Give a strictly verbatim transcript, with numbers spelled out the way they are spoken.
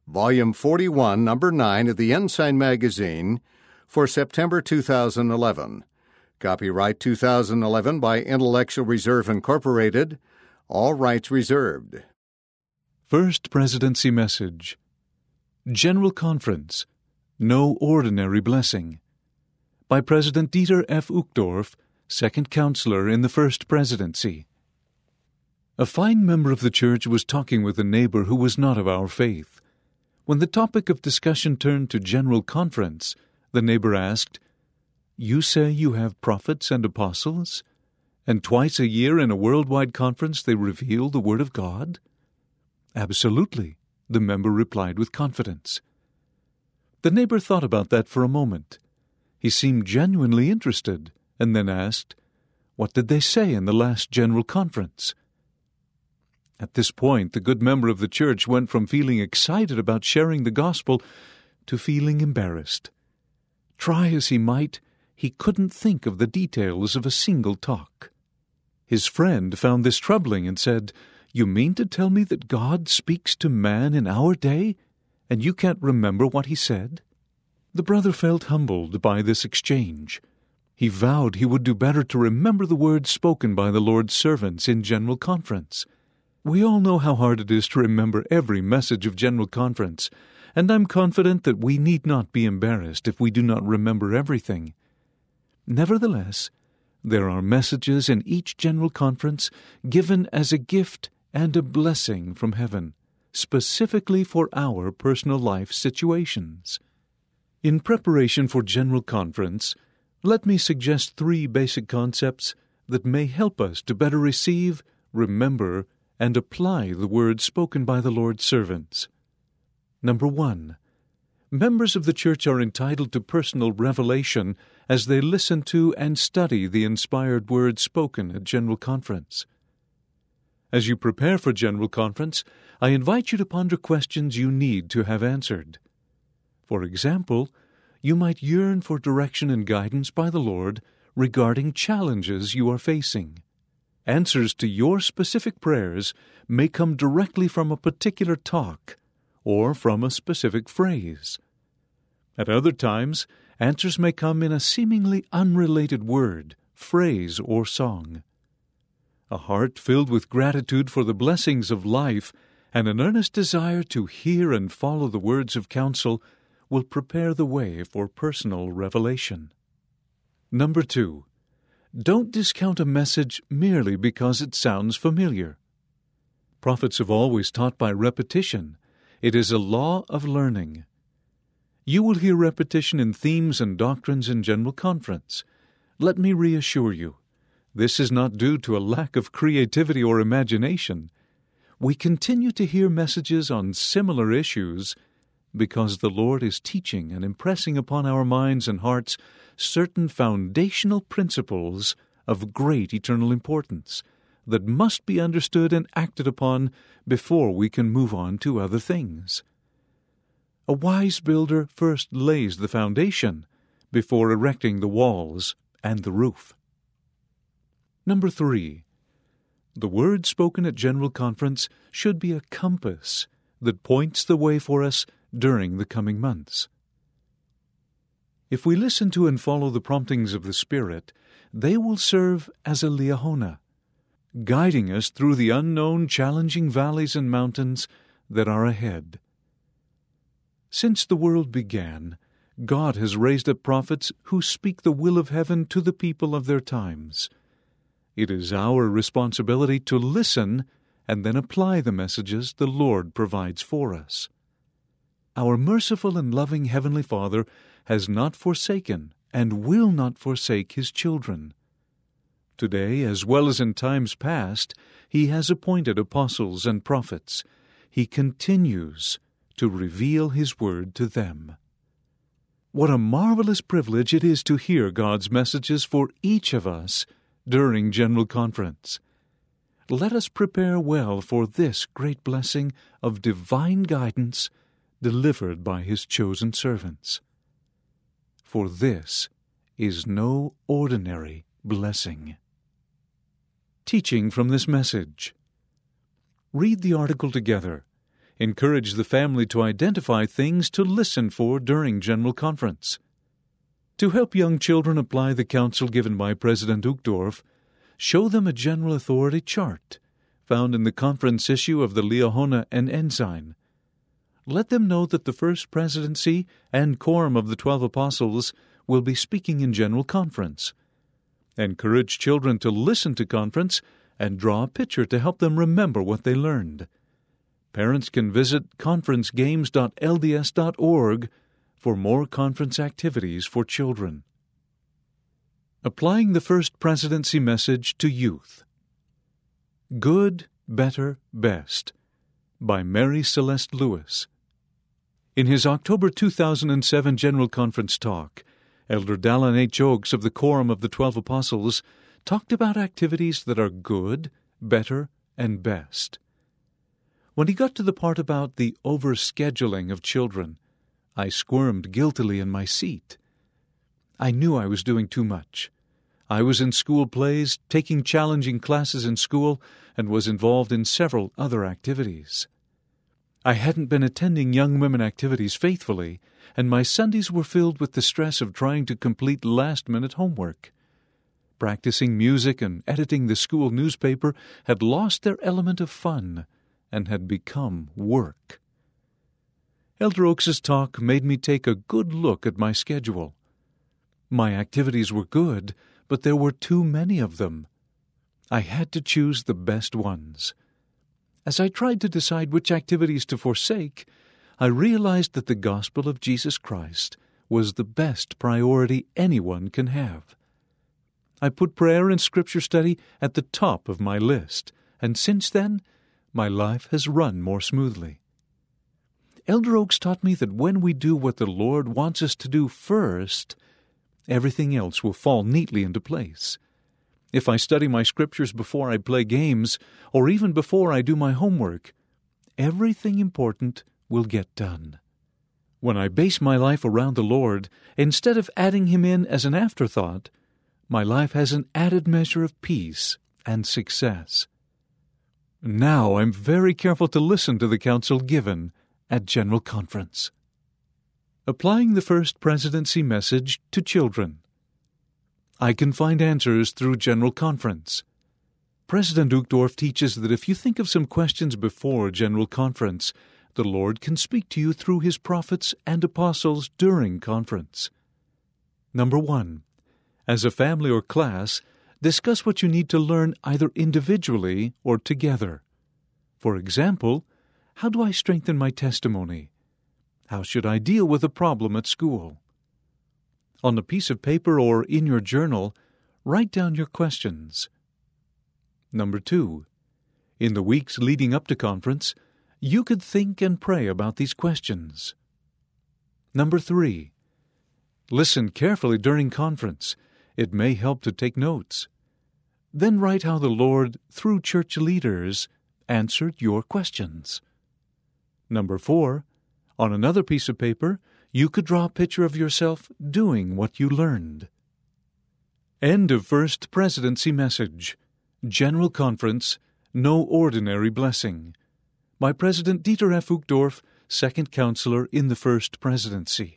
Volume forty-one, Number nine of the Ensign Magazine for September two thousand eleven. Copyright two thousand eleven by Intellectual Reserve Incorporated. All rights reserved. First Presidency Message. General Conference. No Ordinary Blessing. By President Dieter F. Uchtdorf, Second Counselor in the First Presidency. A fine member of the church was talking with a neighbor who was not of our faith. When the topic of discussion turned to General Conference, the neighbor asked, "You say you have prophets and apostles, and twice a year in a worldwide conference they reveal the Word of God?" "Absolutely," the member replied with confidence. The neighbor thought about that for a moment. He seemed genuinely interested, and then asked, "What did they say in the last General Conference?" At this point, the good member of the church went from feeling excited about sharing the gospel to feeling embarrassed. Try as he might, he couldn't think of the details of a single talk. His friend found this troubling and said, "You mean to tell me that God speaks to man in our day, and you can't remember what he said?" The brother felt humbled by this exchange. He vowed he would do better to remember the words spoken by the Lord's servants in General Conference. We all know how hard it is to remember every message of General Conference, and I'm confident that we need not be embarrassed if we do not remember everything. Nevertheless, there are messages in each General Conference given as a gift and a blessing from heaven, specifically for our personal life situations. In preparation for General Conference, let me suggest three basic concepts that may help us to better receive, remember, and apply the words spoken by the Lord's servants. Number one, members of the church are entitled to personal revelation as they listen to and study the inspired words spoken at General Conference. As you prepare for General Conference, I invite you to ponder questions you need to have answered. For example, you might yearn for direction and guidance by the Lord regarding challenges you are facing. Answers to your specific prayers may come directly from a particular talk or from a specific phrase. At other times, answers may come in a seemingly unrelated word, phrase, or song. A heart filled with gratitude for the blessings of life and an earnest desire to hear and follow the words of counsel will prepare the way for personal revelation. Number two, don't discount a message merely because it sounds familiar. Prophets have always taught by repetition. It is a law of learning. You will hear repetition in themes and doctrines in General Conference. Let me reassure you, this is not due to a lack of creativity or imagination. We continue to hear messages on similar issues because the Lord is teaching and impressing upon our minds and hearts certain foundational principles of great eternal importance that must be understood and acted upon before we can move on to other things. A wise builder first lays the foundation before erecting the walls and the roof. Number three, the word spoken at General Conference should be a compass that points the way for us during the coming months. If we listen to and follow the promptings of the Spirit, they will serve as a liahona, guiding us through the unknown, challenging valleys and mountains that are ahead. Since the world began, God has raised up prophets who speak the will of heaven to the people of their times. It is our responsibility to listen and then apply the messages the Lord provides for us. Our merciful and loving Heavenly Father has not forsaken and will not forsake His children. Today, as well as in times past, He has appointed apostles and prophets. He continues to reveal His word to them. What a marvelous privilege it is to hear God's messages for each of us during General Conference. Let us prepare well for this great blessing of divine guidance delivered by His chosen servants. For this is no ordinary blessing. Teaching from this message. Read the article together. Encourage the family to identify things to listen for during General Conference. To help young children apply the counsel given by President Uchtdorf, show them a general authority chart found in the conference issue of the Liahona and Ensign. Let them know that the First Presidency and Quorum of the Twelve Apostles will be speaking in General Conference. Encourage children to listen to conference and draw a picture to help them remember what they learned. Parents can visit conference games dot L D S dot org for more conference activities for children. Applying the First Presidency Message to Youth. Good, Better, Best by Mary Celeste Lewis. In his October two thousand seven General Conference talk, Elder Dallin H. Oakes of the Quorum of the Twelve Apostles talked about activities that are good, better, and best. When he got to the part about the overscheduling of children, I squirmed guiltily in my seat. I knew I was doing too much. I was in school plays, taking challenging classes in school, and was involved in several other activities. I hadn't been attending young women activities faithfully, and my Sundays were filled with the stress of trying to complete last-minute homework. Practicing music and editing the school newspaper had lost their element of fun and had become work. Elder Oakes's talk made me take a good look at my schedule. My activities were good, but there were too many of them. I had to choose the best ones. As I tried to decide which activities to forsake, I realized that the gospel of Jesus Christ was the best priority anyone can have. I put prayer and scripture study at the top of my list, and since then, my life has run more smoothly. Elder Oakes taught me that when we do what the Lord wants us to do first, everything else will fall neatly into place. If I study my scriptures before I play games, or even before I do my homework, everything important will get done. When I base my life around the Lord, instead of adding Him in as an afterthought, my life has an added measure of peace and success. Now I'm very careful to listen to the counsel given at General Conference. Applying the First Presidency Message to Children. I can find answers through General Conference. President Uchtdorf teaches that if you think of some questions before General Conference, the Lord can speak to you through His prophets and apostles during conference. Number one, as a family or class, discuss what you need to learn either individually or together. For example, how do I strengthen my testimony? How should I deal with a problem at school? On a piece of paper or in your journal, write down your questions. Number two, in the weeks leading up to conference, you could think and pray about these questions. Number three, listen carefully during conference. It may help to take notes. Then write how the Lord, through church leaders, answered your questions. Number four, on another piece of paper, you could draw a picture of yourself doing what you learned. End of First Presidency Message. General Conference, No Ordinary Blessing, by President Dieter F. Uchtdorf, Second Counselor in the First Presidency.